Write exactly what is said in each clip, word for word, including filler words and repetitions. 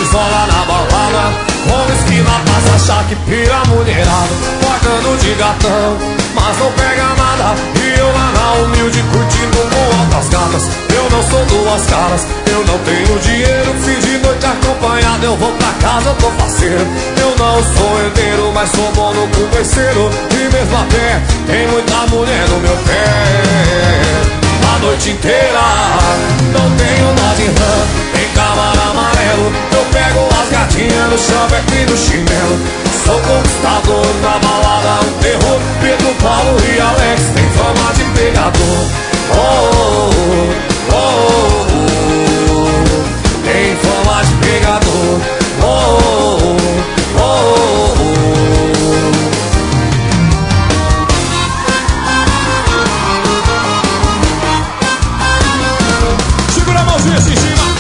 isola na balada, como esquina passa, achar que pira mulherada, pagando de gatão, mas não pega nada. E eu lá na humilde curtindo com altas gatas. Eu não sou duas caras, eu não tenho dinheiro. Fim de noite acompanhado, eu vou pra casa, eu tô faceiro. Eu não sou herdeiro, mas sou bom no converseiro. E mesmo a pé, tem muita mulher no meu pé. A noite inteira, não tenho nó de rã, tem câmara amarelo. Eu pego as gatinhas no chaveco e no chinelo. Sou conquistador, na balada um terror. Pedro, Paulo e Alex tem fama de pegador. Oh, oh, oh, oh, oh. Tem fama de pegador. Oh, oh, oh, oh, oh. Segura a mãozinha assim em cima.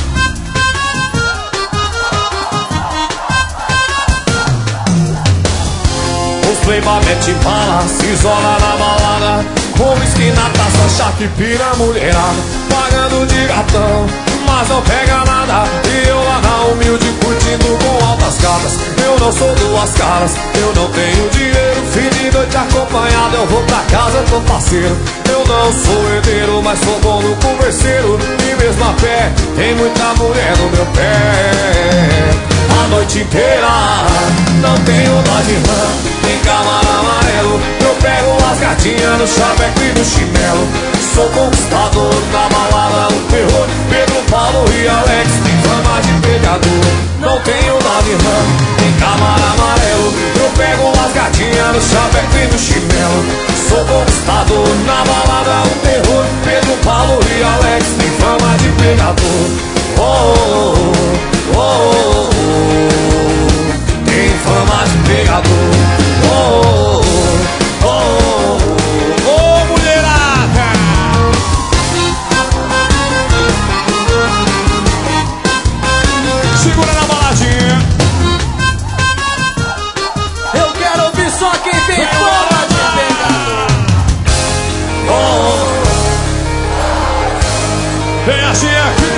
Os playboy mete bala, se isola na balada, com whisky na taça, achar que pira mulherada, pagando de gatão, mas não pega nada. E eu lá na humilde curtindo com altas gatas. Eu não sou duas caras, eu não tenho dinheiro. Fim de noite acompanhado, eu vou pra casa, tô parceiro. Eu não sou herdeiro, mas sou bom no converseiro. E mesmo a pé, tem muita mulher no meu pé. A noite inteira, não tenho dó de rã, tem câmara amarelo. Eu pego as gatinhas no chaveco e no chinelo. Sou conquistador, na balada um terror. Pedro, Paulo e Alex tem fama de pegador. Não tenho dó de rã, tem câmara amarelo. Eu pego as gatinhas no chaveco e no chinelo. Sou conquistador, na balada um terror. Pedro, Paulo e Alex tem fama de pegador. Oh, oh, oh, oh, oh. Tem fama de pegador. Oh, oh, oh, oh, oh, oh, mulherada. Segura na baladinha. Eu quero ouvir só quem tem fama de pegador. Oh, Vem assim aqui.